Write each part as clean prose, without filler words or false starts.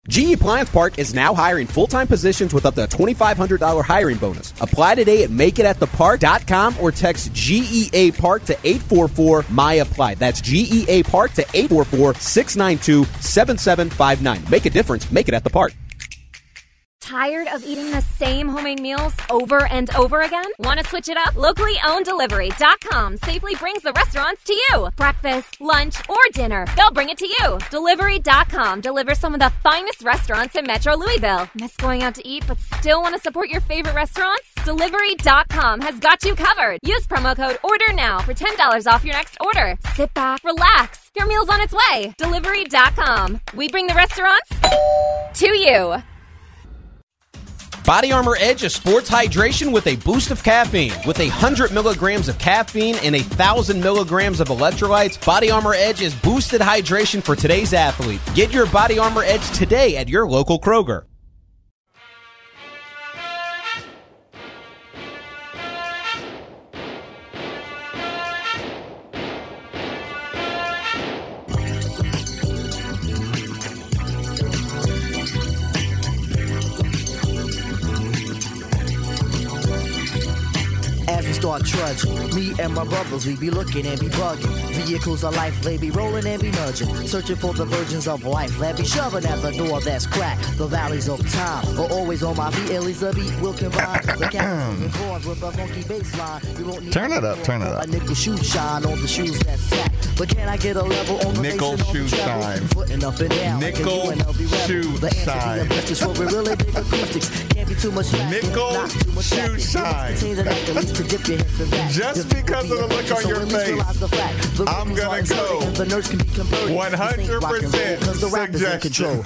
GE Appliance Park is now hiring full-time positions with up to a $2,500 hiring bonus. Apply today at makeitathepark.com or text GEA Park to 844-MY-APPLY. That's GEA Park to 844-692-7759. Make a difference. Make it at the park. Tired of eating the same homemade meals over and over again? Want to switch it up? Locally owned Delivery.com safely brings the restaurants to you. Breakfast, lunch, or dinner, they'll bring it to you. Delivery.com delivers some of the finest restaurants in Metro Louisville. Miss going out to eat but still want to support your favorite restaurants? Delivery.com has got you covered. Use promo code ORDERNOW for $10 off your next order. Sit back, relax. Your meal's on its way. Delivery.com. We bring the restaurants to you. Body Armor Edge is sports hydration with a boost of caffeine. With 100 milligrams of caffeine and 1,000 milligrams of electrolytes, Body Armor Edge is boosted hydration for today's athlete. Get your Body Armor Edge today at your local Kroger. Start trudging. Me and my brothers, we be looking and be bugging. Vehicles of life, they be rolling and be nudging. Searching for the virgins of life, they be shoving at the door that's cracked. The valleys of time are always on my feet. At least the beat will combine. The cats and chords with a funky bass line. You won't need turn it up. A nickel shoe shine on the shoes that's set. But can I get a level on the nickel shoe shine? Footing up and down. Nickel shoe shine. For really big acoustics. Can't be too much. Nickel shoe shine. Just because of the look on your face, I'm gonna go 100% suggestion.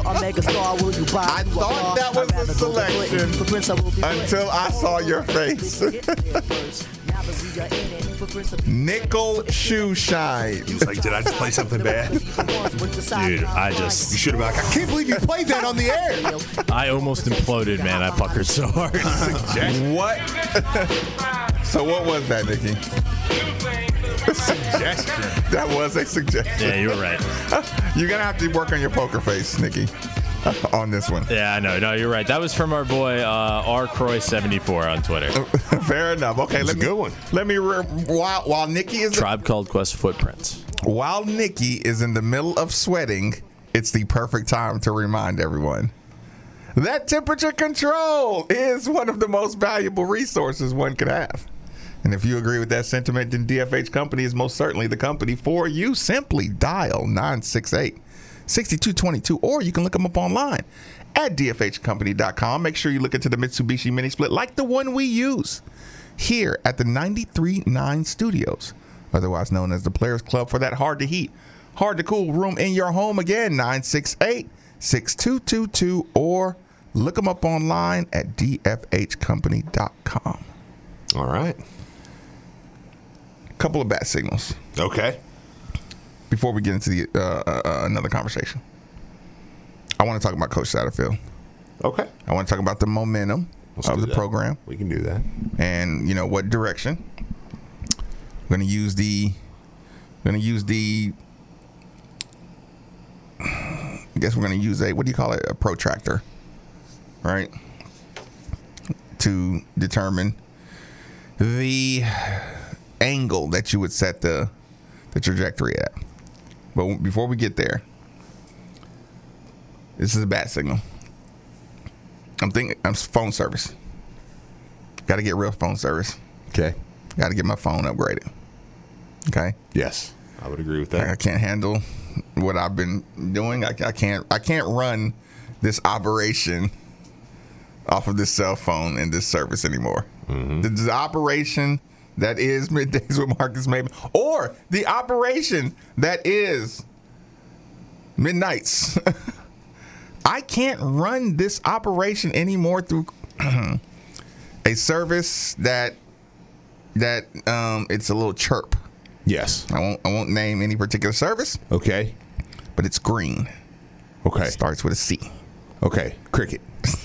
I thought that was the selection until I saw your face. Nickel shoe shine. He was like, did I just play something bad? Dude, you should have been like, I can't believe you played that on the air. I almost imploded, man. I puckered so hard. What? So what was that, Nikki? Suggestion. That was a suggestion. Yeah, you were right. You're going to have to work on your poker face, Nikki, on this one. Yeah, I know. No, you're right. That was from our boy, rcroy74 on Twitter. Fair enough. Okay, that's a good one. Let me, while Nikki is... Tribe Called Quest Footprints. While Nikki is in the middle of sweating, it's the perfect time to remind everyone that temperature control is one of the most valuable resources one could have. And if you agree with that sentiment, then DFH Company is most certainly the company for you. Simply dial 968-6222, or you can look them up online at dfhcompany.com. Make sure you look into the Mitsubishi Mini Split like the one we use here at the 93.9 Studios, otherwise known as the Players Club, for that hard to heat, hard to cool room in your home. Again, 968-6222, or look them up online at dfhcompany.com. All right. Couple of bat signals. Okay. Before we get into the another conversation, I want to talk about Coach Satterfield. Okay. I want to talk about the momentum of the program. We can do that. And what direction. I'm going to use the. I guess we're going to use a protractor, right, to determine the angle that you would set the trajectory at. But before we get there, this is a bat signal. I'm phone service. Got to get real phone service. Okay. Got to get my phone upgraded. Okay. Yes, I would agree with that. I can't handle what I've been doing. I can't run this operation off of this cell phone and this service anymore. Mm-hmm. The operation that is Middays with Marcus Maven, or the operation that is Midnights. I can't run this operation anymore through a service that it's a little chirp. Yes. I won't name any particular service. Okay. But it's green. Okay. It starts with a C. Okay. Cricket.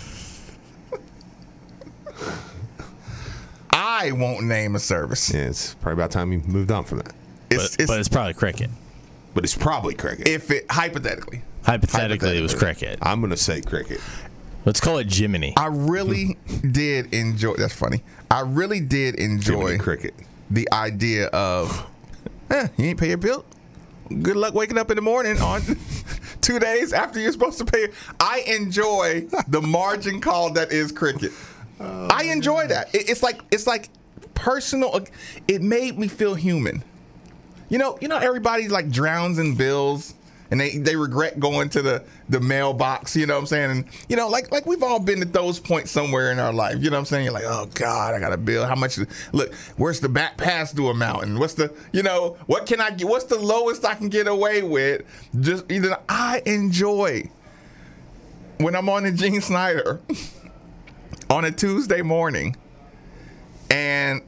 I won't name a service. Yeah, it's probably about time you moved on from that. But it's probably Cricket. But it's probably Cricket. If it hypothetically. Hypothetically, it was cricket. I'm going to say cricket. Let's call it Jiminy. I really did enjoy. That's funny. I really did enjoy Jiminy cricket. the idea of, you ain't pay your bill. Good luck waking up in the morning on 2 days after you're supposed to pay. I enjoy the margin call that is cricket. I enjoy that. It's like personal. It made me feel human. You know, everybody like drowns in bills. And they regret going to the mailbox, you know what I'm saying? And, you know, like we've all been at those points somewhere in our life, you know what I'm saying? You're like, oh, God, I got a bill. How much? Look, where's the back pass due amount? And what's the, you know, what can I get? What's the lowest I can get away with? Just either I enjoy when I'm on the Gene Snyder on a Tuesday morning and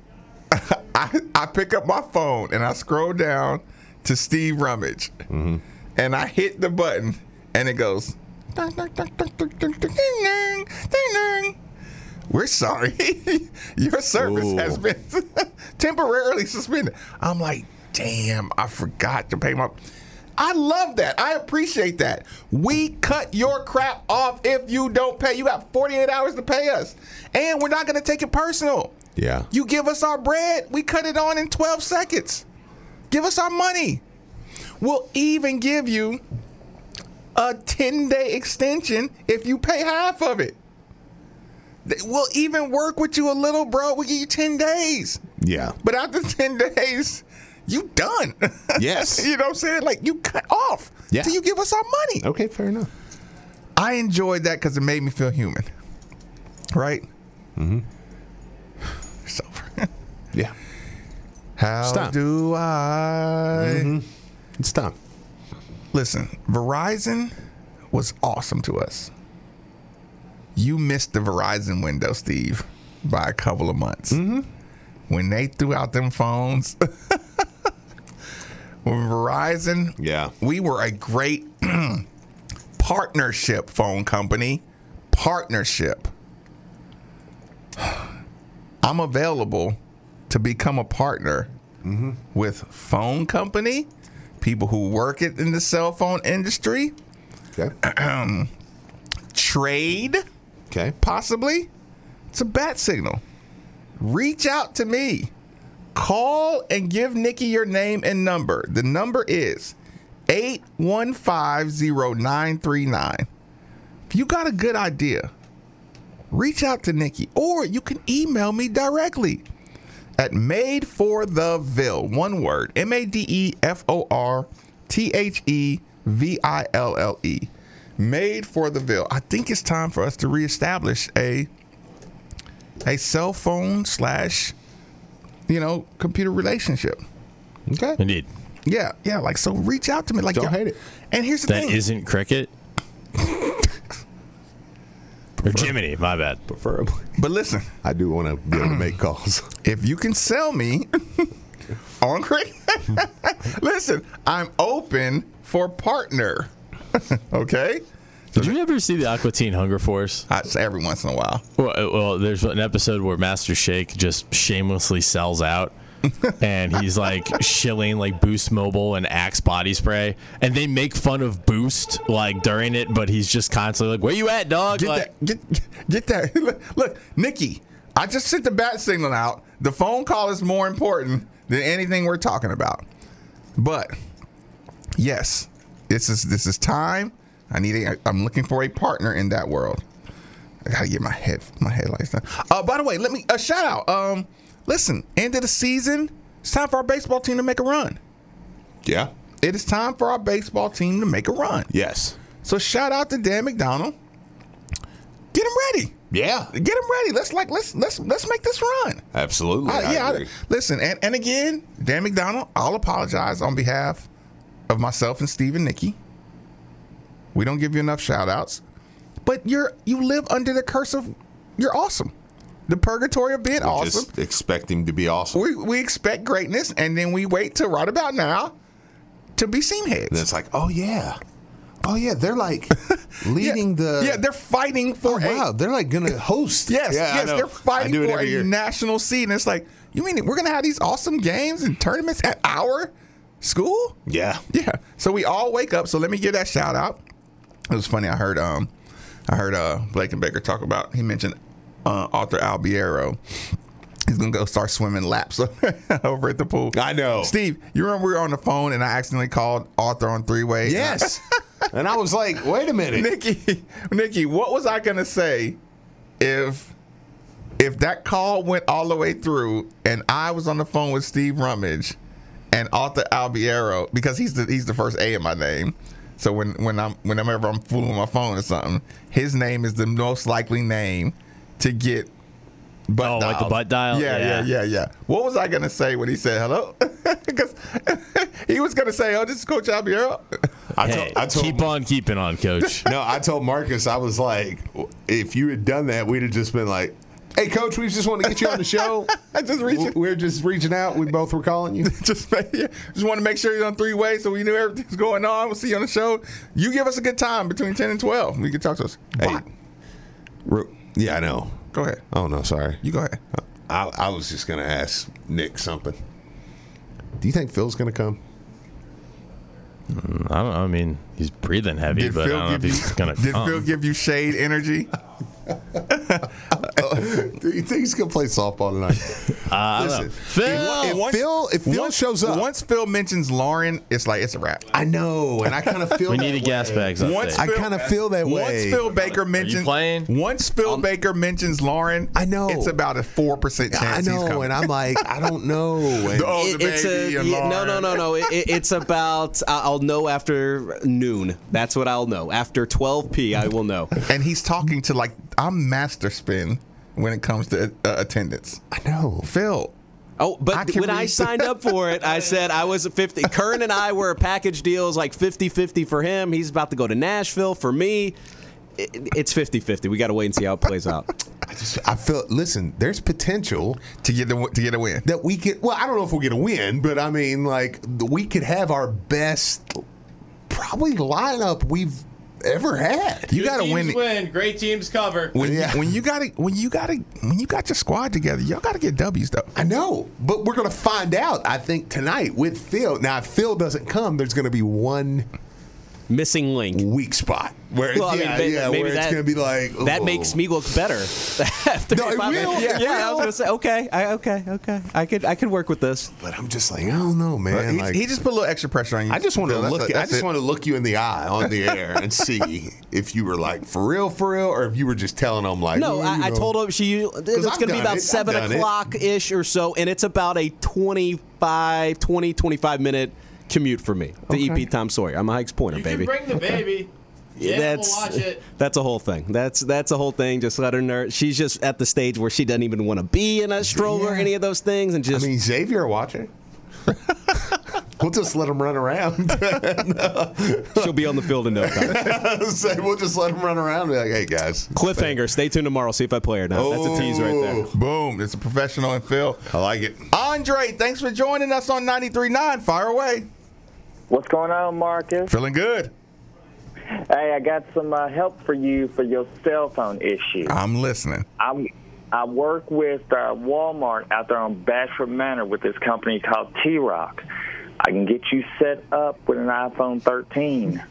I pick up my phone and I scroll down to Steve Rummage. Mm-hmm. And I hit the button, and it goes, dun, dun, dun, dun, dun, dun, dun, dun, dun, dun. We're sorry. Your service has been temporarily suspended. I'm like, damn, I forgot to pay my... I love that. I appreciate that. We cut your crap off if you don't pay. You got 48 hours to pay us. And we're not going to take it personal. Yeah. You give us our bread, we cut it on in 12 seconds. Give us our money. We'll even give you a 10-day extension if you pay half of it. We'll even work with you a little, bro. We'll give you 10 days. Yeah. But after 10 days, you done. Yes. You know what I'm saying? Like, you cut off till you give us our money. Okay, fair enough. I enjoyed that because it made me feel human. Right? Mm-hmm. It's over. Yeah. How do I... Mm-hmm. It's time. Listen, Verizon was awesome to us. You missed the Verizon window, Steve, by a couple of months. Mm-hmm. When they threw out them phones. When Verizon, we were a great partnership phone company. Partnership. I'm available to become a partner with phone company. People who work in the cell phone industry. Okay. Trade. Okay. Possibly. It's a bat signal. Reach out to me. Call and give Nikki your name and number. The number is 815-0939. If you got a good idea, reach out to Nikki. Or you can email me directly at madefortheville, one word, MadeForTheVille. Made for the Ville. I think it's time for us to reestablish a cell phone / computer relationship. Okay. Indeed. Yeah. Like, so reach out to me. Like, don't hate it. And here's the thing. That isn't cricket. Or Jiminy, my bad. Preferably. But listen, I do want to be able to make calls. If you can sell me on cricket, listen, I'm open for partner. Okay? Did you ever see the Aqua Teen Hunger Force? Every once in a while. Well, there's an episode where Master Shake just shamelessly sells out. And he's like shilling like Boost Mobile and Axe body spray, and they make fun of Boost like during it, but he's just constantly like, "Where you at, dog?" Get that. Look, Nikki, I just sent the bat signal out. The phone call is more important than anything we're talking about. But yes, this is time. I'm looking for a partner in that world. I gotta get my headlights done. By the way, let me a shout out. Listen, end of the season, it's time for our baseball team to make a run. Yeah. It is time for our baseball team to make a run. Yes. So shout out to Dan McDonald. Get him ready. Yeah. Get him ready. Let's make this run. Absolutely. I agree. Listen, and again, Dan McDonald, I'll apologize on behalf of myself and Steve and Nikki. We don't give you enough shout outs. But you live under the curse of you're awesome. The purgatory of being awesome. Just expect him to be awesome. We expect greatness, and then we wait till right about now to be seam heads. And it's like, oh yeah, they're like leading they're fighting for they're like gonna host. Yes, they're fighting for a national seed. And it's like, you mean we're gonna have these awesome games and tournaments at our school? Yeah. So we all wake up. So let me give that shout out. It was funny. I heard Blake and Baker talk about. He mentioned Arthur Albiero. He's gonna go start swimming laps over at the pool. I know. Steve, you remember we were on the phone and I accidentally called Arthur on three-way? Yes. And I was like, wait a minute. Nikki, what was I gonna say if that call went all the way through and I was on the phone with Steve Rummage and Arthur Albiero, because he's the first A in my name. So whenever I'm fooling my phone or something, his name is the most likely name to get butt dialed. Like the butt dial? Yeah. What was I going to say when he said hello? Because he was going to say, "Oh, this is Coach Albiero." I told keep on keeping on, Coach. No, I told Marcus, I was like, if you had done that, we'd have just been like, "Hey, Coach, we just want to get you on the show." We're just reaching out. We both were calling you. just want to make sure you're on three-way so we knew everything's going on. We'll see you on the show. You give us a good time between 10 and 12. You can talk to us. Hey, yeah, I know. Go ahead. Oh, no, sorry. You go ahead. I was just going to ask Nick something. Do you think Phil's going to come? I don't know. I mean, he's breathing heavy, but I don't know if he's going to come. Did Phil give you shade energy? Do you think he's going to play softball tonight? Listen, if Phil shows up. Once Phil mentions Lauren, it's like it's a wrap. I know, and I kind of feel we need a gas bags update. I kind of feel that way. Once Phil Baker mentions Baker mentions Lauren, I know it's about a 4% chance. I know, he's coming. And I'm like, I don't know. The baby and Lauren. No. It's about I'll know after noon. That's what I'll know. After 12 p, I will know. And he's talking to I'm master spin when it comes to attendance. I know, Phil. Oh, but when I signed up for it, I said I was 50. Kern and I were package deals 50-50 for him. He's about to go to Nashville. For me, it's 50-50. We got to wait and see how it plays out. I feel. Listen, there's potential to get a win. That we could. Well, I don't know if we'll get a win, but I mean, we could have our best probably lineup we've ever had. You got to win. Great teams cover. When you got your squad together, y'all got to get W's though. I know, but we're gonna find out. I think tonight with Phil. Now, if Phil doesn't come, there's gonna be one missing link, weak spot. Where maybe where it's gonna be like that makes me look better. No, it will. Yeah, I was gonna say okay. I could work with this. But I'm just like, I don't know, man. He just put a little extra pressure on you. I just want to look. I just want to look you in the eye on the air and see if you were for real, or if you were just telling them No, I told him it's going to be about 7 o'clock ish or so, and it's about a 25 minute commute for me. The EP Tom Sawyer. I'm a Hikes Pointer, baby. You can bring the baby. Yeah, we'll watch it. That's a whole thing. That's a whole thing. Just let her nerd. She's just at the stage where she doesn't even want to be in a stroller or any of those things. And just Xavier watching. We'll just let him run around. She'll be on the field in no time. We'll just let him run around and be like, hey, guys. Cliffhanger. Stay tuned tomorrow. See if I play her now. That's a tease right there. Boom. It's a professional and Phil. I like it. Andre, thanks for joining us on 93.9. Fire away. What's going on, Marcus? Feeling good. Hey, I got some help for you for your cell phone issue. I'm listening. I work with Walmart out there on Bashford Manor with this company called T-Rock. I can get you set up with an iPhone 13.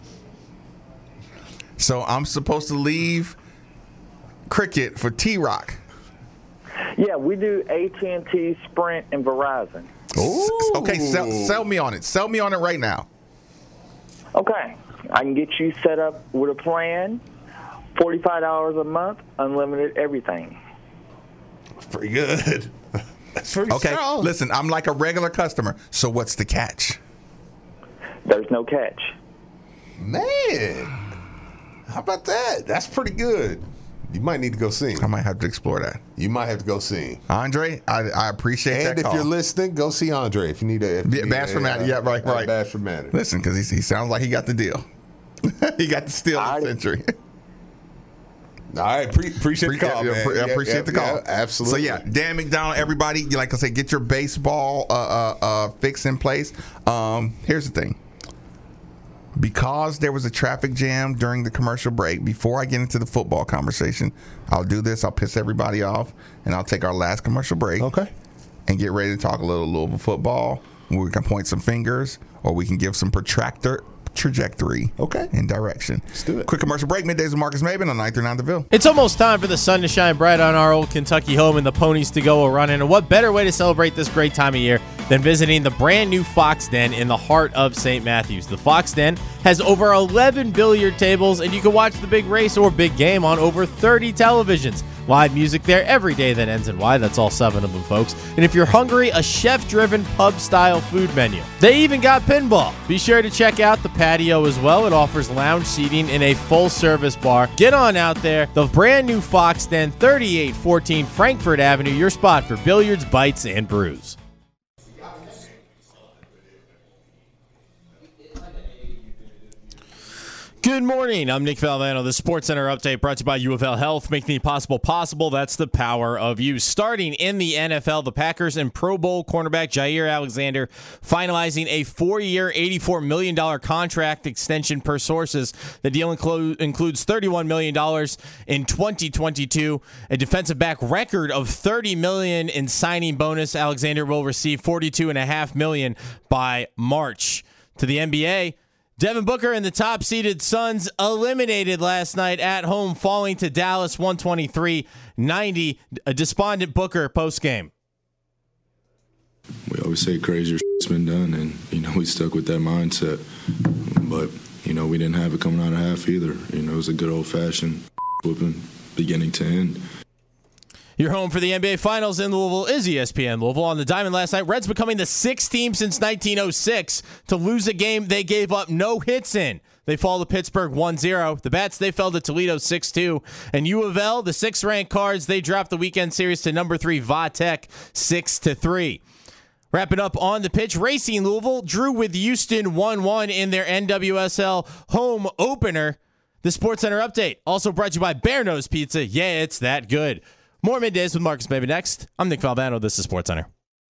So I'm supposed to leave Cricket for T-Rock. Yeah, we do AT&T, Sprint, and Verizon. Ooh. Okay, sell me on it. Sell me on it right now. Okay. I can get you set up with a plan, $45 a month, unlimited everything. That's pretty good. That's pretty strong. Listen, I'm like a regular customer, so what's the catch? There's no catch. Man, how about that? That's pretty good. You might need to go see him. I might have to explore that. You might have to go see him. Andre, I appreciate that And if call. you're listening, go see Andre if you need a... Bashford Manor. Yeah, right. Bashford Manor. Listen, because he sounds like he got the deal. He got the steal of the century. All right, appreciate the call, man. I appreciate the call. Yeah, absolutely. So, Dan McDonald, everybody, like I said, get your baseball fix in place. Here's the thing. Because there was a traffic jam during the commercial break, before I get into the football conversation, I'll do this. I'll piss everybody off, and I'll take our last commercial break. Okay. And get ready to talk a little Louisville football. We can point some fingers, or we can give some protractor trajectory and direction. Let's do it. Quick commercial break. Middays with Marcus Maben on 939 The Ville. It's almost time for the sun to shine bright on our old Kentucky home and the ponies to go a-running. And what better way to celebrate this great time of year than visiting the brand new Fox Den in the heart of St. Matthews. The Fox Den has over 11 billiard tables, and you can watch the big race or big game on over 30 televisions. Live music there every day that ends in Y. That's all 7 of them, folks. And if you're hungry, a chef-driven pub-style food menu. They even got pinball. Be sure to check out the patio as well. It offers lounge seating in a full-service bar. Get on out there. The brand new Fox Den, 3814 Frankfort Avenue, your spot for billiards, bites, and brews. Good morning. I'm Nick Valvano. The Sports Center update brought to you by U of L Health. Making the impossible possible. That's the power of you. Starting in the NFL, the Packers and Pro Bowl cornerback Jair Alexander finalizing a 4-year, $84 million contract extension per sources. The deal includes $31 million in 2022, a defensive back record of $30 million in signing bonus. Alexander will receive $42.5 million by March. To the NBA, Devin Booker and the top-seeded Suns eliminated last night at home, falling to Dallas 123-90. A despondent Booker postgame. We always say crazier shit's been done, and, we stuck with that mindset. But, we didn't have it coming out of half either. It was a good old-fashioned whooping beginning to end. Your home for the NBA Finals in Louisville is ESPN Louisville. On the diamond last night, Reds becoming the 6th team since 1906 to lose a game they gave up no hits in. They fall to Pittsburgh 1-0. The Bats, they fell to Toledo 6-2. And U of L, the 6th-ranked Cards, they dropped the weekend series to number 3 Va-Tech 6-3. Wrapping up on the pitch, Racing Louisville drew with Houston 1-1 in their NWSL home opener. The Sports Center update also brought to you by Bear Nose Pizza. Yeah, it's that good. More Middays with Marcus Maben next. I'm Nick Valvano. This is Sports Center.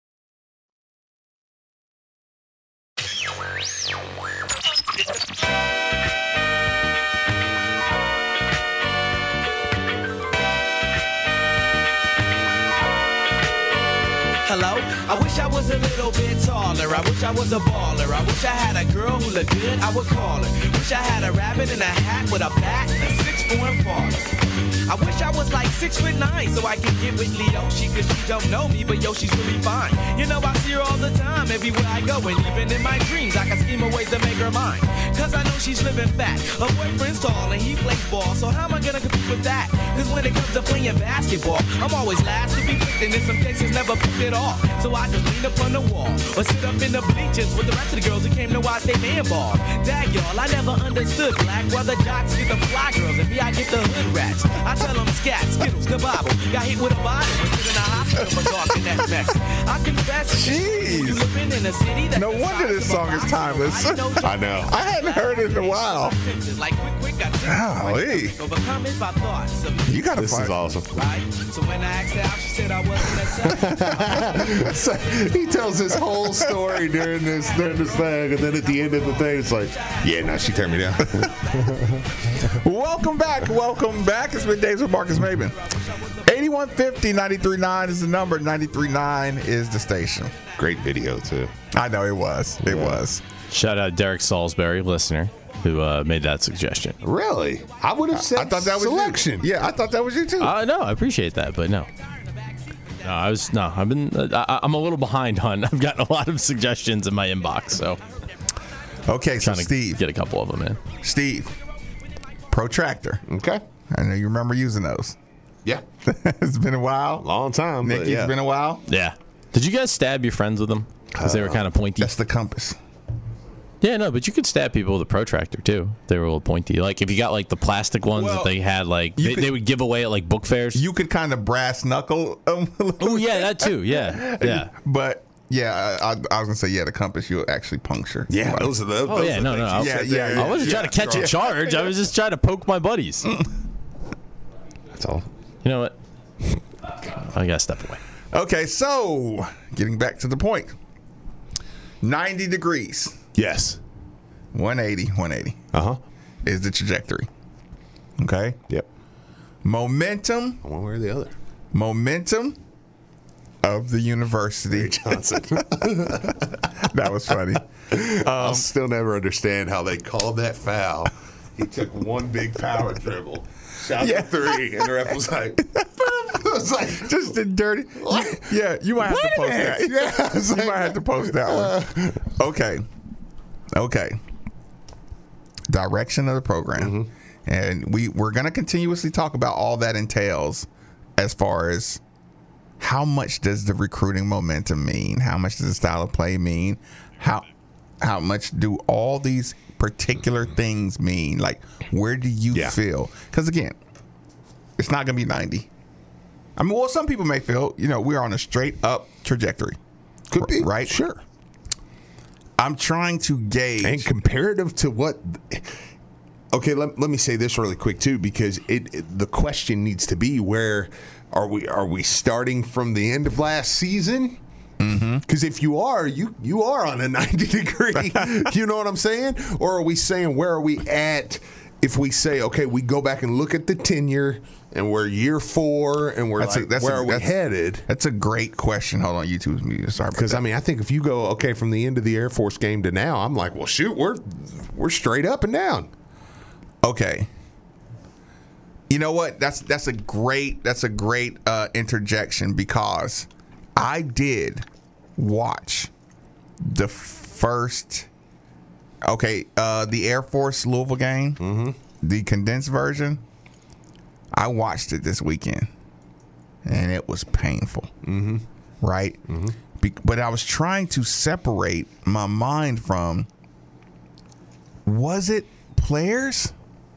Hello? I wish I was a little bit taller. I wish I was a baller. I wish I had a girl who looked good, I would call her. Wish I had a rabbit in a hat with a bat and a 6'4" father. I wish I was like 6'9" so I could get with Leoshi, cause she don't know me, but yo, she's really fine. I see her all the time, everywhere I go, and even in my dreams, I can scheme a ways to make her mine. Cause I know she's living fat. Her boyfriend's tall and he plays ball, so how am I gonna compete with that? Cause when it comes to playing basketball, I'm always last to be picked, and in some cases never picked at all. So I just lean up on the wall, or sit up in the bleachers with the rest of the girls who came to watch they man ball. Dag y'all, I never understood black, while the jocks get the fly girls, and me I get the hood rats. I tell them scat, skittles, kabobble, got hit with a bottle, and put in a hospital for talking that mess. I confess, jeez. Living in a city that no wonder this song is timeless. I know. I hadn't heard it in a while. Like quick, golly. You gotta This is awesome. Right? So when I asked her out, she said I wasn't a So he tells this whole story during this thing, and then at the end of the thing, it's like, yeah, no, she turned me down. Welcome back. It's Middays with Marcus Maben. 8150-939 is the number. 93.9 is the station. Great video, too. I know it was. It was. Shout out Derek Salisbury, listener, who made that suggestion. Really? I would have said I thought that was selection. You. Yeah, I thought that was you, too. No, I appreciate that, but no. I'm a little behind on. I've gotten a lot of suggestions in my inbox, so. Okay, so trying Steve. To get a couple of them in. Steve. Protractor. Okay. I know you remember using those. Yeah. It's been a while. Long time. Nicky, yeah. It's been a while. Yeah. Did you guys stab your friends with them? Because they were kind of pointy. That's the compass. Yeah, no, but you could stab people with a protractor, too. They were a little pointy. Like, if you got, like, the plastic ones that they had, like, they would give away at, like, book fairs. You could kind of brass knuckle them. Oh, yeah, that, too. Yeah. Yeah. But... yeah, I was going to say, the compass you'll actually puncture. Yeah, those are the Oh, yeah, no. I wasn't trying to catch a charge. I was just trying to poke my buddies. That's all. You know what? I got to step away. Okay, so getting back to the point. 90 degrees. Yes. 180. Is the trajectory. Okay? Yep. Momentum. One way or the other. Momentum of the university. Johnson. That was funny. I'll still never understand how they called that foul. He took one big power dribble, shot the three, and the ref was like, just the dirty. Yeah, you might have to post that. Yeah, you might have to post that one. Okay. Direction of the program. And we're going to continuously talk about all that entails as far as how much does the recruiting momentum mean? How much does the style of play mean? How much do all these particular things mean? Like, where do you feel? Because, again, it's not going to be 90. I mean, well, some people may feel, we're on a straight up trajectory. Could be. Right? Sure. I'm trying to gauge. And comparative to what... Okay, let me say this really quick, too, because the question needs to be, where are we starting from the end of last season? Because if you are, you are on a 90-degree. You know what I'm saying? Or are we saying, where are we at if we say, okay, we go back and look at the tenure and we're year 4 and we're where are we headed? That's a great question. Hold on, YouTube's muted. Sorry, because I mean, I think if you go from the end of the Air Force game to now, I'm like, well, shoot, we're straight up and down. Okay. You know what? That's a great interjection, because I did watch the first the Air Force Louisville game, the condensed version. I watched it this weekend, and it was painful. Right? But I was trying to separate my mind from, was it players?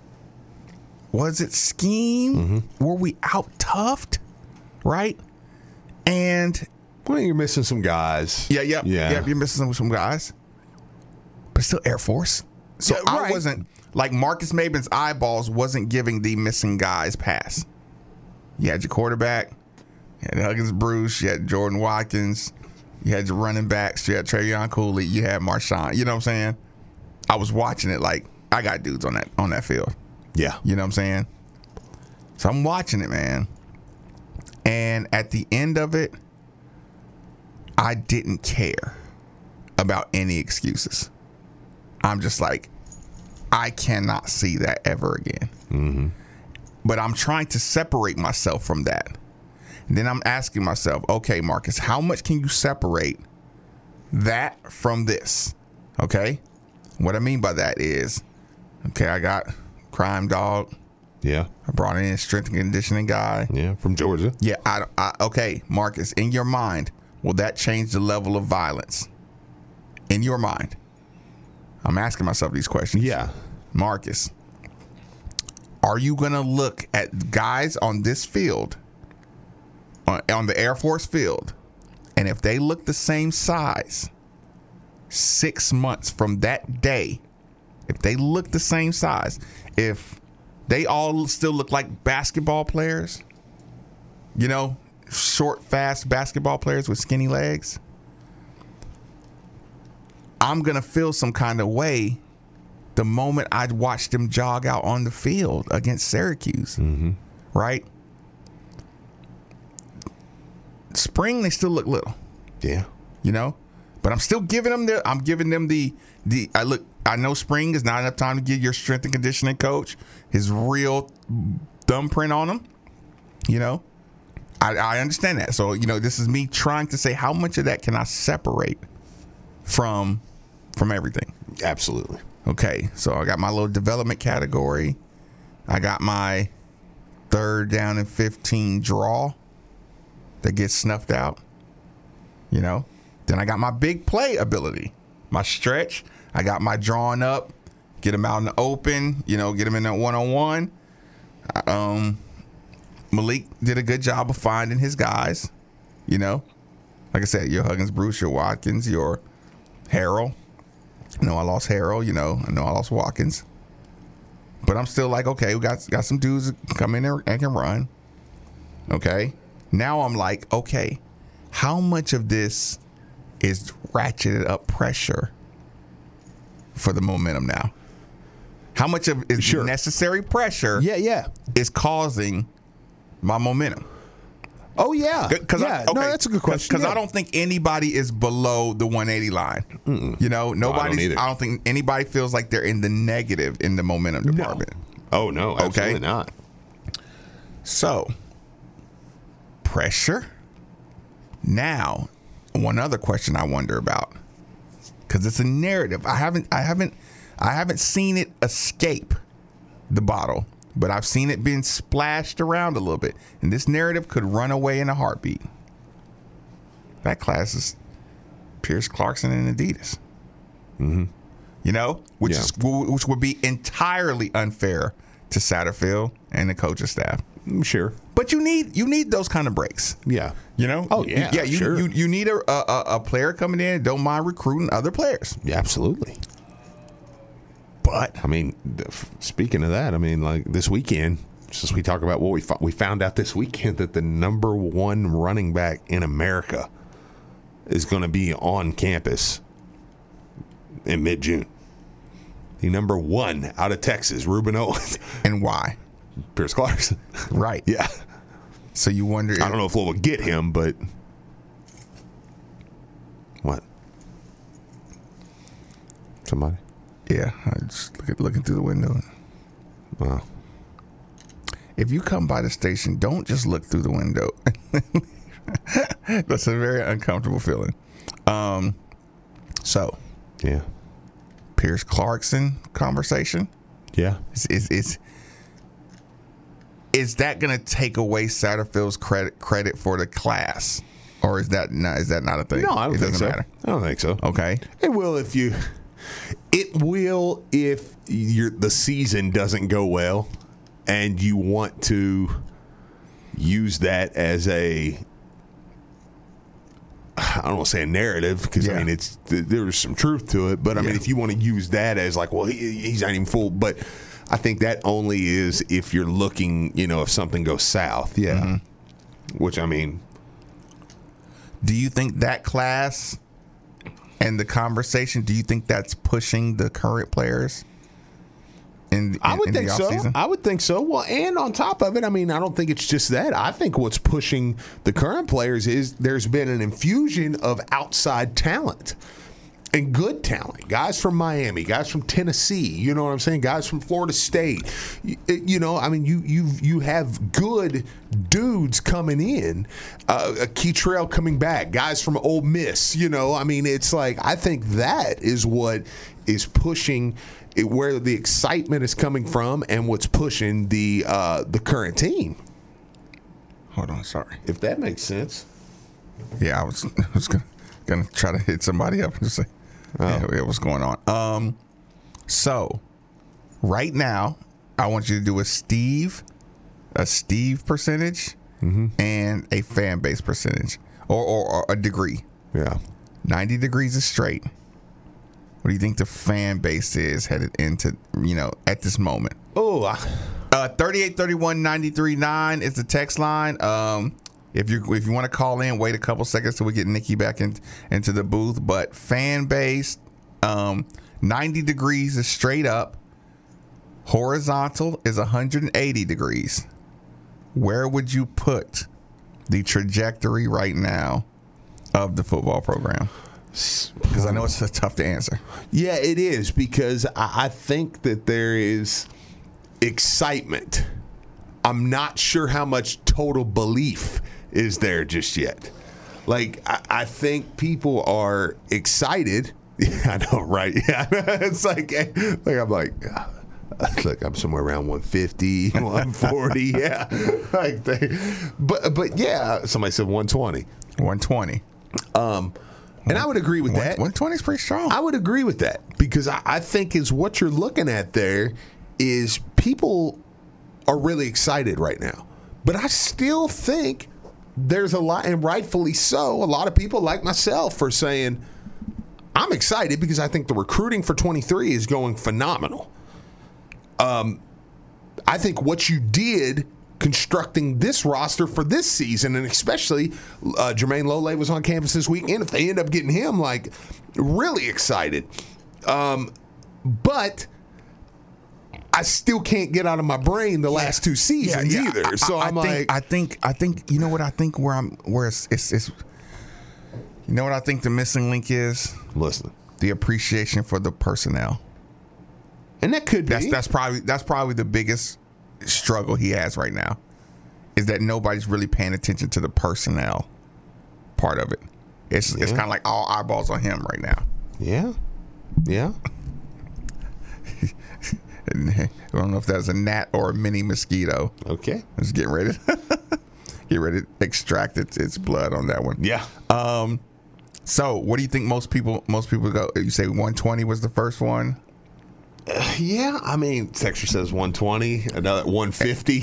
Was it scheme? Were we out-toughed? Right? And... well, you're missing some guys. Yeah, you're missing some guys. But it's still Air Force. So I wasn't... like, Marcus Maben's eyeballs wasn't giving the missing guys pass. You had your quarterback. You had Huggins Bruce. You had Jordan Watkins. You had your running backs. You had Travion Cooley. You had Marshawn. You know what I'm saying? I was watching it like, I got dudes on that field. Yeah. You know what I'm saying? So I'm watching it, man. And at the end of it, I didn't care about any excuses. I'm just like, I cannot see that ever again. But I'm trying to separate myself from that. And then I'm asking myself, okay, Marcus, how much can you separate that from this? Okay? What I mean by that is, okay, I got Crime Dog. Yeah. I brought in a strength and conditioning guy. Yeah, from Georgia. Yeah. Okay, Marcus, in your mind, will that change the level of violence? In your mind. I'm asking myself these questions. Yeah. Marcus, are you going to look at guys on this field, on the Air Force field, and if they look the same size 6 months from that day, if they look the same size, if they all still look like basketball players, short, fast basketball players with skinny legs, I'm going to feel some kind of way the moment I watch them jog out on the field against Syracuse. Right? Spring, they still look little. Yeah. But I'm still giving them I know spring is not enough time to get your strength and conditioning coach his real thumbprint on them. I understand that. So, this is me trying to say, how much of that can I separate from everything? Absolutely. Okay, so I got my little development category. I got my 3rd down and 15 draw that gets snuffed out. Then I got my big play ability, my stretch. I got my drawing up, get them out in the open, get them in that one-on-one. Malik did a good job of finding his guys, Like I said, your Huggins Bruce, your Watkins, your Harrell. I know I lost Harrell, I know I lost Watkins. But I'm still like, okay, we got some dudes that come in there and can run. Okay. Now I'm like, okay, how much of this is ratcheted up pressure for the momentum now? How much of is necessary pressure is causing my momentum? Oh, yeah. No, that's a good question. Because I don't think anybody is below the 180 line. You know, nobody's. I don't think anybody feels like they're in the negative in the momentum department. Oh, no, absolutely not. So, pressure. Now, one other question I wonder about, because it's a narrative. I haven't seen it escape the bottle, but I've seen it being splashed around a little bit, and this narrative could run away in a heartbeat. That class is Pierce Clarkson and Adidas. Mm-hmm. You know, which would be entirely unfair to Satterfield and the coaching staff. Sure, but you need those kind of breaks. Yeah, you know. Oh yeah, You need a player coming in and don't mind recruiting other players. Yeah, absolutely. But I mean, speaking of that, I mean, like this weekend, since we talk about what we found out this weekend that the number 1 running back in America is going to be on campus in mid-June. The number 1 out of Texas, Ruben Owens. And why? Pierce Clarkson. Right. Yeah. So you wonder. I don't know if we'll get him, but what? Somebody? Yeah, I just looking through the window. Wow. If you come by the station, don't just look through the window. That's a very uncomfortable feeling. So, yeah, Pierce Clarkson conversation. Yeah, is that going to take away Satterfield's credit for the class, or is that not a thing? No, I don't think so. Matter. I don't think so. Okay, it will if the season doesn't go well, and you want to use that as I don't want to say a narrative because I mean there's some truth to it, but I mean if you want to use that as like, well, he's not even full, but I think that only is if you're looking, if something goes south, which I mean, do you think that class and the conversation? Do you think that's pushing the current players? I would think so. I would think so. Well, and on top of it, I mean, I don't think it's just that. I think what's pushing the current players is there's been an infusion of outside talent and good talent. Guys from Miami, guys from Tennessee, you know what I'm saying? Guys from Florida State. I mean, you have good dudes coming in. Keytrell coming back. Guys from Ole Miss, I mean, it's like I think that is what is pushing where the excitement is coming from and what's pushing the current team. Hold on, sorry. If that makes sense. Yeah, I was gonna try to hit somebody up and just say, what's going on? So right now, I want you to do a Steve percentage and a fan base percentage, or a degree. Yeah, 90 degrees is straight. What do you think the fan base is headed into, at this moment? 3831-93.9 is the text line. If you want to call in, wait a couple seconds till we get Nikki back into the booth. But fan base, 90 degrees is straight up. Horizontal is 180 degrees. Where would you put the trajectory right now of the football program? Because I know it's tough to answer. Yeah, it is, because I think that there is excitement. I'm not sure how much total belief is there just yet. Like, I think people are excited. Yeah, I know, right? Yeah, it's like I'm like, look, I'm somewhere around 150, 140. Yeah, but yeah, somebody said 120. 120. And I would agree with that. 120 is pretty strong. I would agree with that because I think is what you're looking at there is people are really excited right now. But I still think there's a lot, and rightfully so, a lot of people like myself are saying, I'm excited because I think the recruiting for 23 is going phenomenal. I think what you did constructing this roster for this season, and especially Jermaine Lole was on campus this weekend. If they end up getting him, like, really excited. But I still can't get out of my brain the last two seasons either. So I think you know what I think where it's you know what I think the missing link is? Listen, the appreciation for the personnel, and that could be that's probably the biggest struggle he has right now, is that nobody's really paying attention to the personnel part of it. It's kind of like all eyeballs on him right now. Yeah. I don't know if that's a gnat or a mini mosquito. Okay, let's get ready to extract its blood on that one. Yeah. So, what do you think most people go? You say 120 was the first one? Yeah, I mean, Texture says 120, another 150.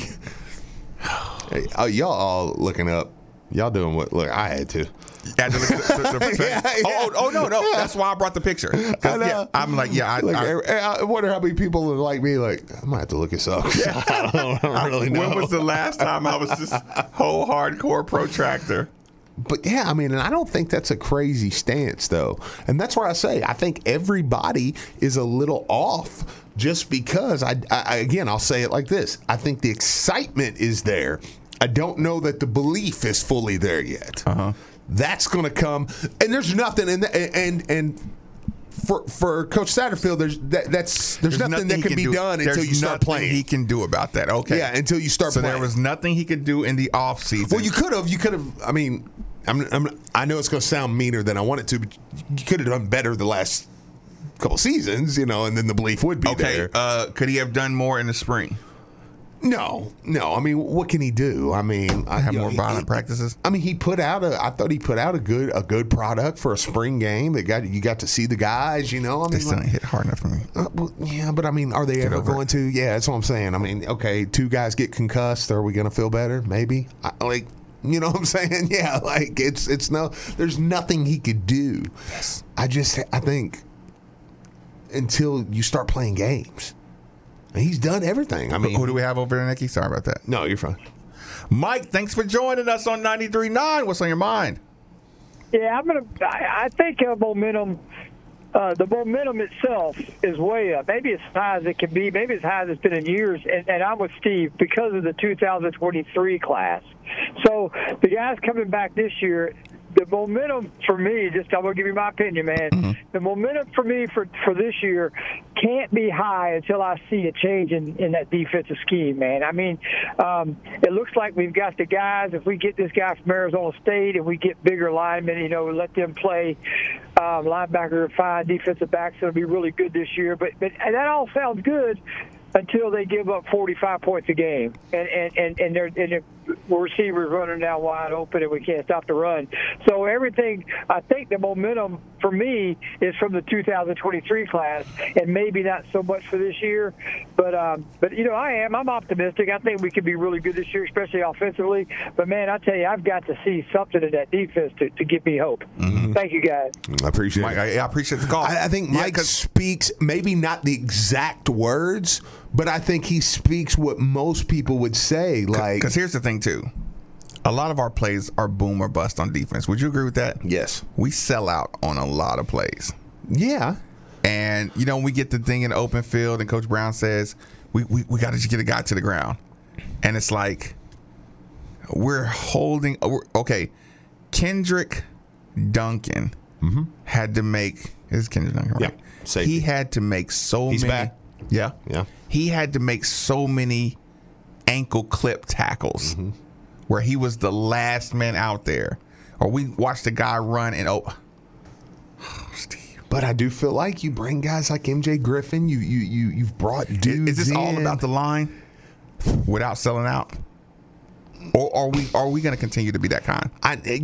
Hey, y'all all looking up. Y'all doing what? Look, I had to. You had to look at the percentage. Oh, no. That's why I brought the picture. I'm like, I wonder how many people are like me. Like, I might have to look this up. I don't really know. When was the last time I was just whole hardcore protractor? But yeah, I mean, and I don't think that's a crazy stance, though. And that's where I say I think everybody is a little off just because, again, I'll say it like this. I think the excitement is there. I don't know that the belief is fully there yet. That's going to come. And there's nothing in and for Coach Satterfield, there's nothing that can be done until you start playing. He can do about that. Okay. Yeah, until you start playing. So there was nothing he could do in the offseason. Well, you could have. I mean, I know it's going to sound meaner than I want it to, but you could have done better the last couple seasons, and then the belief would be there. Could he have done more in the spring? No. I mean, what can he do? I mean, have more violent practices. I mean, I thought he put out a good product for a spring game. You got to see the guys. I mean, they still didn't hit hard enough for me. But I mean, are they ever going to? Yeah, that's what I'm saying. I mean, okay, 2 guys get concussed. Are we going to feel better? Maybe. You know what I'm saying? Yeah, like it's no. There's nothing he could do. Yes. I think until you start playing games. He's done everything. I mean, who do we have over there, Nicky? Sorry about that. No, you're fine. Mike, thanks for joining us on 93.9. What's on your mind? Yeah, I think momentum. The momentum itself is way up. Maybe as high as it can be. Maybe as high as it's been in years. And I'm with Steve because of the 2023 class. So the guys coming back this year. The momentum for me, I'm going to give you my opinion, man. Mm-hmm. The momentum for me for this year can't be high until I see a change in that defensive scheme, man. I mean, it looks like we've got the guys. If we get this guy from Arizona State and we get bigger linemen, let them play linebacker, fine defensive backs, it'll be really good this year. But that all sounds good until they give up 45 points a game, and their receivers running down wide open, and we can't stop the run. So everything, I think the momentum for me is from the 2023 class, and maybe not so much for this year. But I'm optimistic. I think we could be really good this year, especially offensively. But man, I tell you, I've got to see something in that defense to give me hope. Mm-hmm. Thank you, guys. I appreciate Mike, I appreciate the call. I think Mike speaks maybe not the exact words, but I think he speaks what most people would say. Because here's the thing, too. A lot of our plays are boom or bust on defense. Would you agree with that? Yes. We sell out on a lot of plays. Yeah. And, we get the thing in the open field, and Coach Brown says, we got to just get a guy to the ground. And it's like, we're holding – okay, Kendrick Duncan had to make – this is Kendrick Duncan, right? Yeah. Safety. He had to make so He's many – back. Yeah. Yeah. He had to make so many ankle clip tackles where he was the last man out there. Or we watched the guy run and Steve. But I do feel like you bring guys like MJ Griffin. You've brought dudes. Is this all about the line without selling out? Or are we going to continue to be that kind? I need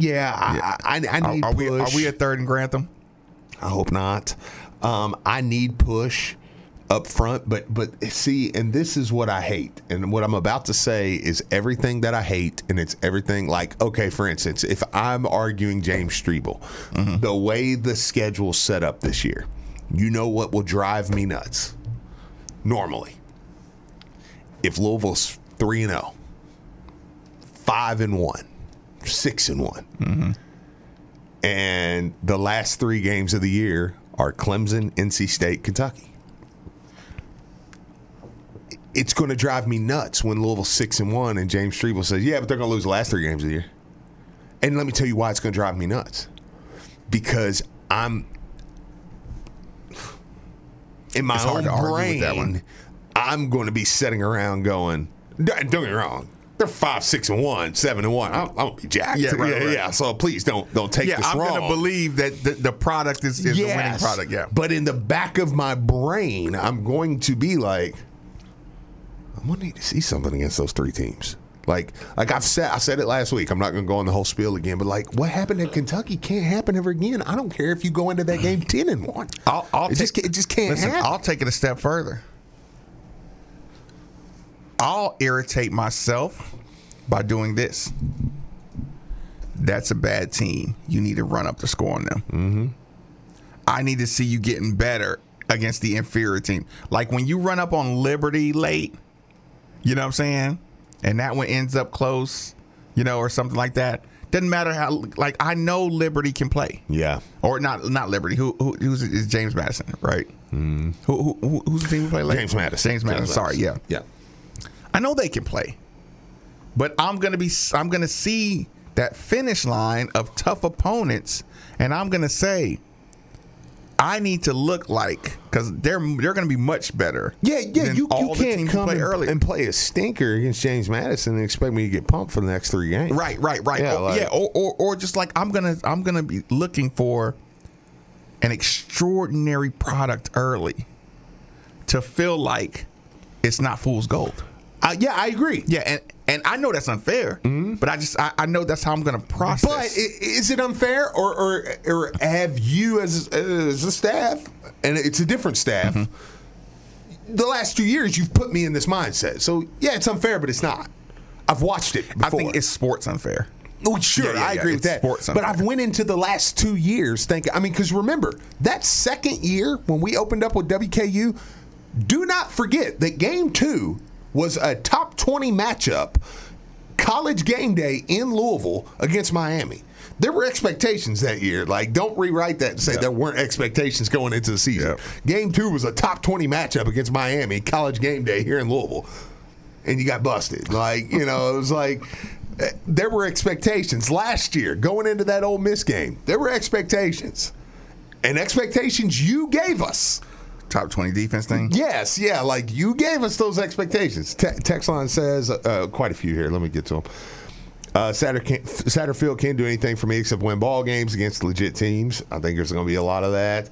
push. Are we at third and Grantham? I hope not. I need push up front, but see, and this is what I hate, and what I'm about to say is everything that I hate, and it's everything like, okay, for instance, if I'm arguing James Strebel, the way the schedule's set up this year, what will drive me nuts? Normally, if Louisville's 3-0, 5-1, 6-1, and the last 3 games of the year are Clemson, NC State, Kentucky. it's going to drive me nuts when Louisville's 6-1 and James Strebel says, yeah, but they're going to lose the last 3 games of the year. And let me tell you why it's going to drive me nuts. Because I'm in my own brain, I'm going to be sitting around going, don't get me wrong, they're 5, 6-1, 7-1. I'm gonna be jacked. Yeah. So please don't take this wrong. I'm gonna believe that the product is the winning product. Yeah. But in the back of my brain, I'm going to be like, I'm gonna need to see something against those 3 teams. Like I said it last week. I'm not gonna go on the whole spiel again. But like, what happened in Kentucky can't happen ever again. I don't care if you go into that game 10-1. It just can't happen. I'll take it a step further. I'll irritate myself by doing this. That's a bad team. You need to run up the score on them. Mm-hmm. I need to see you getting better against the inferior team. Like when you run up on Liberty late, you know what I'm saying? And that one ends up close, or something like that. Doesn't matter how. Like I know Liberty can play. Yeah. Or not Liberty. Who's James Madison, right? Mm. Who's the team who play late? James Madison. Sorry, yeah. Yeah. I know they can play, but I'm gonna see that finish line of tough opponents, and I'm gonna say I need to look like, because they're gonna be much better. Yeah. You can't come and play a stinker against James Madison and expect me to get pumped for the next 3 games. Right. Or just like I'm gonna be looking for an extraordinary product early to feel like it's not fool's gold. I agree. Yeah, and I know that's unfair, but I know that's how I'm going to process. But is it unfair, or have you as a staff, and it's a different staff, the last 2 years you've put me in this mindset? So yeah, it's unfair, but it's not. I've watched it before. I think it's sports unfair. Oh, sure, I agree with that. But I've went into the last 2 years thinking, because remember, that second year when we opened up with WKU, do not forget that game 2 was a top 20 matchup, College game day in Louisville against Miami. There were expectations that year. Like, don't rewrite that and say there weren't expectations going into the season. Game 2 was a top 20 matchup against Miami, College game day here in Louisville. And you got busted. Like, it was like there were expectations. Last year, going into that Ole Miss game, there were expectations. And expectations you gave us. Top 20 defense thing? Yes, yeah. Like, you gave us those expectations. Text line says, quite a few here. Let me get to them. Satterfield can't do anything for me except win ball games against legit teams. I think there's going to be a lot of that.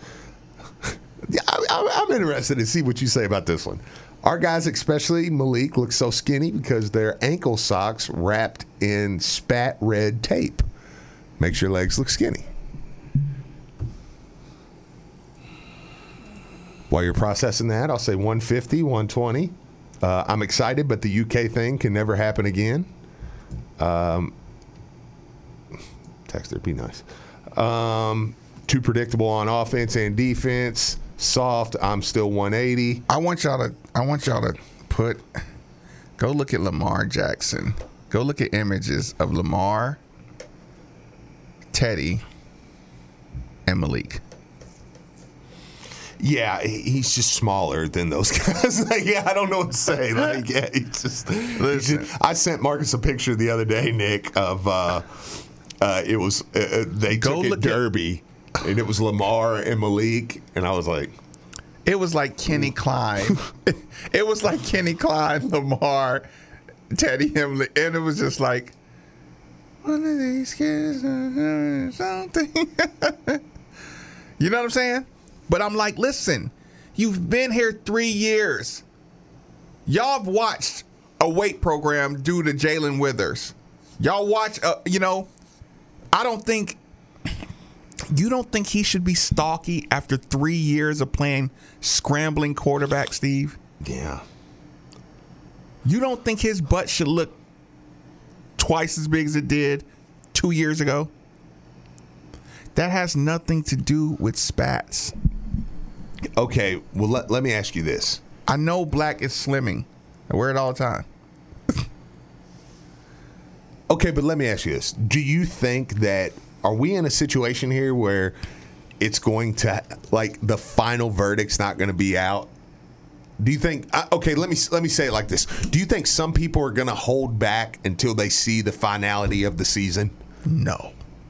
I'm interested to see what you say about this one. Our guys, especially Malik, look so skinny because their ankle socks wrapped in spat red tape. Makes your legs look skinny. While you're processing that, I'll say 150, 120. I'm excited, but the UK thing can never happen again. Texter, be nice. Too predictable on offense and defense. Soft. I'm still 180. I want y'all to go look at Lamar Jackson. Go look at images of Lamar, Teddy, and Malik. Yeah, he's just smaller than those guys. I don't know what to say. I sent Marcus a picture the other day, Nick, of it was they took it Derby, and it was Lamar and Malik, and I was like, it was like Kenny Klein. It was like Kenny Klein, Lamar, Teddy, and it was just like, one of these kids or something. You know what I'm saying? But I'm like, listen, you've been here 3 years. Y'all have watched a weight program due to Jalen Withers. Y'all watch, you don't think he should be stocky after 3 years of playing scrambling quarterback, Steve? Yeah. You don't think his butt should look twice as big as it did 2 years ago? That has nothing to do with spats. Okay, well, let me ask you this. I know black is slimming. I wear it all the time. Okay, but let me ask you this. Do you think that, are we in a situation here where it's going to, like, the final verdict's not going to be out Do you think? Okay, let me say it like this. Do you think some people are going to hold back until they see the finality of the season? No.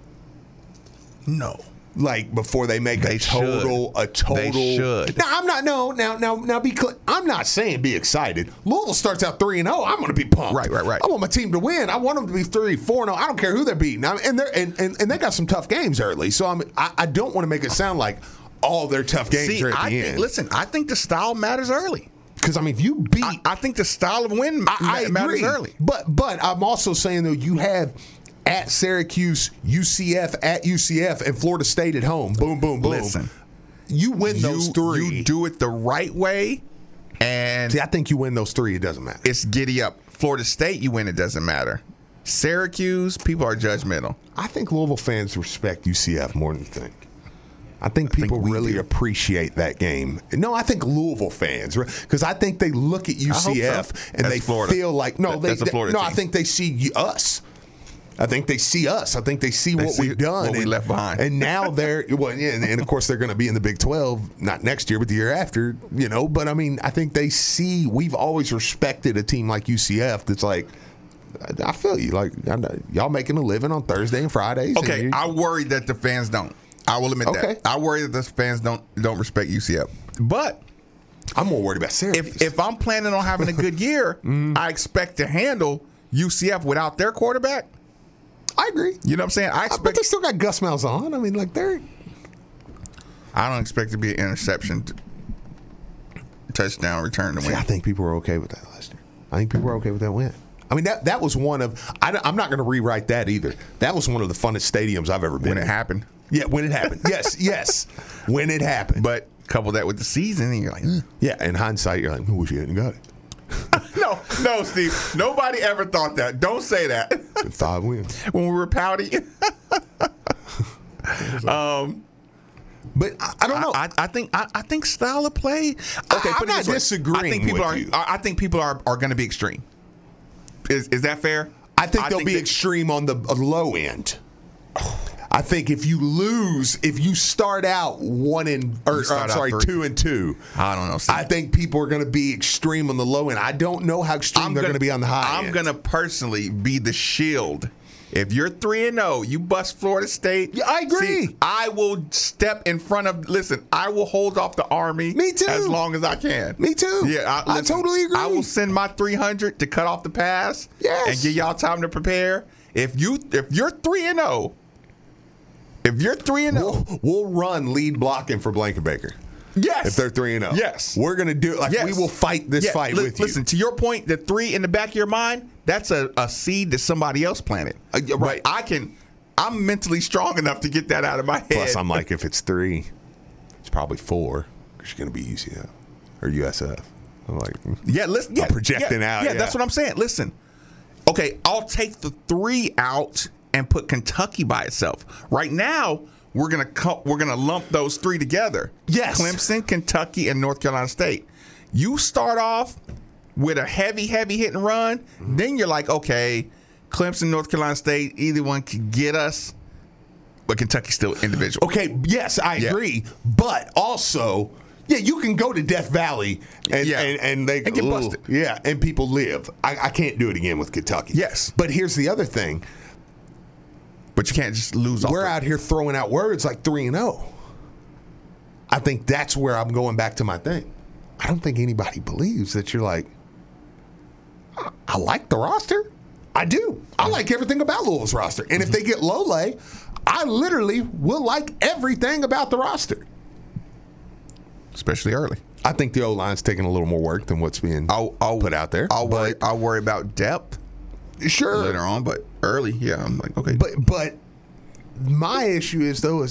Like before they make a total. They should. Now I'm not. Now be clear. I'm not saying be excited. Louisville starts out 3-0. I'm going to be pumped. Right. I want my team to win. I want them to be 3-4-0. I don't care who they're beating. And they got some tough games early. So I don't want to make it sound like all their tough games are at the end. Listen, I think the style matters early. Because if you beat, I think the style of win matters early. But I'm also saying though you have. At Syracuse, UCF at UCF, and Florida State at home. Boom, boom, boom. Listen, you win those three. You do it the right way, and see, I think you win those three. It doesn't matter. It's giddy up. Florida State, you win. It doesn't matter. Syracuse, people are judgmental. I think Louisville fans respect UCF more than you think. I think people really appreciate that game. No, I think Louisville fans, because I think they look at UCF and they feel like that's a Florida team. I think they see us. I think they see us. I think they see what we've done. What we left behind. And now and of course they're going to be in the Big 12, not next year, but the year after, But, I mean, I think they see, we've always respected a team like UCF that's like, I feel you. Like, y'all making a living on Thursday and Fridays. Okay, I worry that the fans don't. I will admit that. I worry that the fans don't respect UCF. But I'm more worried about Syracuse. If I'm planning on having a good year, I expect to handle UCF without their quarterback. I agree. You know what I'm saying? But they still got Gus Malzahn. I mean, I don't expect to be an interception, touchdown, return to win. I think people were okay with that last year. I think people were okay with that win. I mean, that was one of. I'm not going to rewrite that either. That was one of the funnest stadiums I've ever been when in. It happened. Yeah, when it happened. yes, when it happened. But couple that with the season, and you're like, yeah. In hindsight, you're like, I wish you hadn't got it. No, Steve. Nobody ever thought that. Don't say that. 5 wins when we were pouty. But I don't know. I think style of play. Okay, I'm not disagreeing. I think people are going to be extreme. Is that fair? I think they'll be extreme on the low end. I think if you start out 2-2. I don't know. Steve. I think people are going to be extreme on the low end. I don't know how extreme they're going to be on the high end. I'm going to personally be the shield. If you're 3-0, you bust Florida State. Yeah, I agree. See, I will step in front of. Listen, I will hold off the Army. Me too. As long as I can. Me too. Yeah, I totally agree. I will send my 300 to cut off the pass. Yes. And give y'all time to prepare. If you're 3-0. If you're 3-0, we'll run lead blocking for Blankenbaker. Yes. If they're 3-0. Yes. We're going to do it. Like, we will fight this fight with you. Listen, to your point, the 3 in the back of your mind, that's a seed that somebody else planted. Right. But I'm mentally strong enough to get that out of my head. Plus, I'm like, if it's 3, it's probably 4 because you're going to be UCF or USF. I'm like, I'm projecting out. Yeah, that's what I'm saying. Listen, okay, I'll take the 3 out and put Kentucky by itself. Right now, we're gonna lump those 3 together. Yes. Clemson, Kentucky, and North Carolina State. You start off with a heavy hit and run, then you're like, okay, Clemson, North Carolina State, either one can get us, but Kentucky's still individual. Okay, yes, I agree. But also, you can go to Death Valley and get busted. Yeah, and people live. I can't do it again with Kentucky. Yes. But here's the other thing. But you can't just lose. We're out here throwing out words like 3-0. I think that's where I'm going back to my thing. I don't think anybody believes that you're like, I like the roster. I do. I like everything about Louisville's roster. And if they get Lole, I literally will like everything about the roster. Especially early. I think the O-line's taking a little more work than what's being put out there. I'll worry about depth. Sure. Later on, but early, I'm like, okay. But my issue is though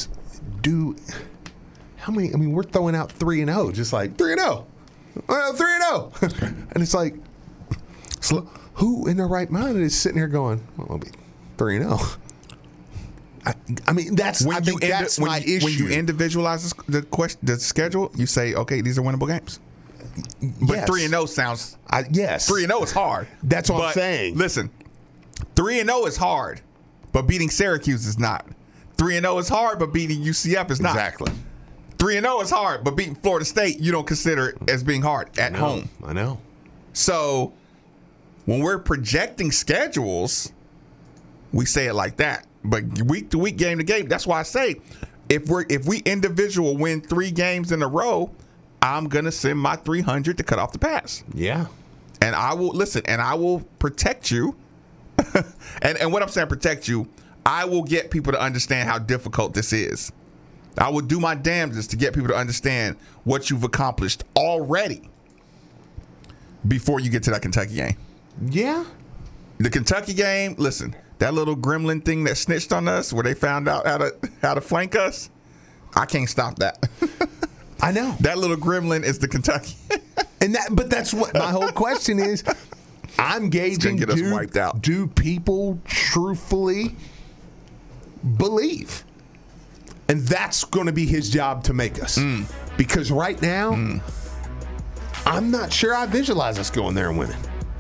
how many? I mean, we're throwing out 3-0, just like 3-0, 3-0, and it's like, who in their right mind is sitting here going, well, I'll be 3-0. I mean, that's my issue. When you individualize the schedule, you say, okay, these are winnable games. But 3-0 sounds. Yes. 3-0 is hard. That's what I'm saying. Listen, 3-0 is hard, but beating Syracuse is not. 3-0 is hard, but beating UCF is not. Exactly. 3-0 is hard, but beating Florida State, you don't consider it as being hard at home. I know. So when we're projecting schedules, we say it like that. But week to week, game to game, that's why I say if we individual win 3 games in a row, I'm gonna send my 300 to cut off the pass. Yeah. And I will listen, and I will protect you. and what I'm saying, protect you, I will get people to understand how difficult this is. I will do my damnedest to get people to understand what you've accomplished already before you get to that Kentucky game. Yeah. The Kentucky game, listen, that little gremlin thing that snitched on us where they found out how to flank us, I can't stop that. I know. That little gremlin is the Kentucky. But that's what my whole question is. I'm gauging, get us wiped out. Do people truthfully believe? And that's going to be his job to make us. Because right now, I'm not sure I visualize us going there and winning.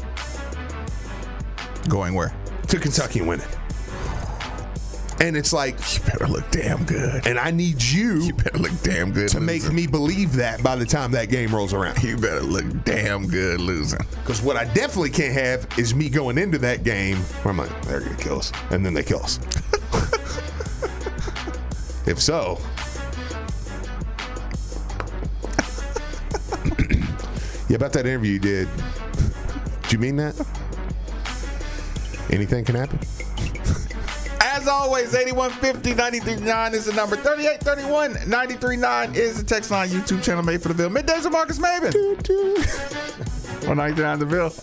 Going where? To Kentucky and winning. And it's like, you better look damn good. And I need you better look damn good to make me believe that by the time that game rolls around. You better look damn good losing. Because what I definitely can't have is me going into that game where I'm like, they're going to kill us. And then they kill us. If so, yeah, about that interview you did you mean that? Anything can happen? As always, 8150-939 is the number. 3831-939 is the text line. YouTube channel made for the Ville. Middays with Marcus Maven. On 99 the Ville.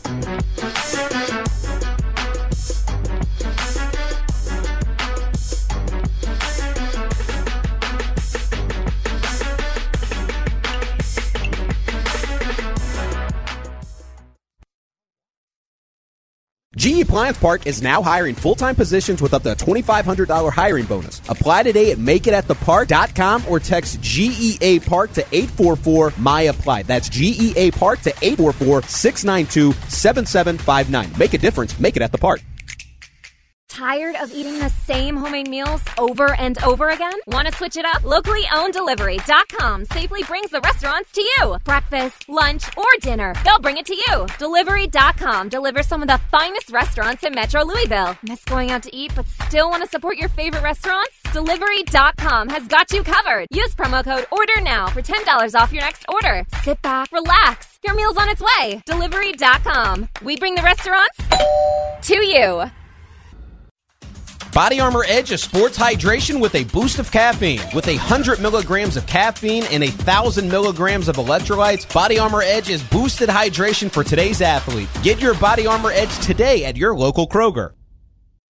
GE Appliance Park is now hiring full-time positions with up to a $2,500 hiring bonus. Apply today at makeitатthepark.com or text GEA Park to 844-MY-APPLY. That's GEA Park to 844-692-7759. Make a difference. Make it at the park. Tired of eating the same homemade meals over and over again? Want to switch it up? Locally owned Delivery.com safely brings the restaurants to you. Breakfast, lunch, or dinner, they'll bring it to you. Delivery.com delivers some of the finest restaurants in Metro Louisville. Miss going out to eat but still want to support your favorite restaurants? Delivery.com has got you covered. Use promo code ORDERNOW for $10 off your next order. Sit back, relax. Your meal's on its way. Delivery.com. We bring the restaurants to you. Body Armor Edge is sports hydration with a boost of caffeine. With 100 milligrams of caffeine and 1,000 milligrams of electrolytes, Body Armor Edge is boosted hydration for today's athlete. Get your Body Armor Edge today at your local Kroger.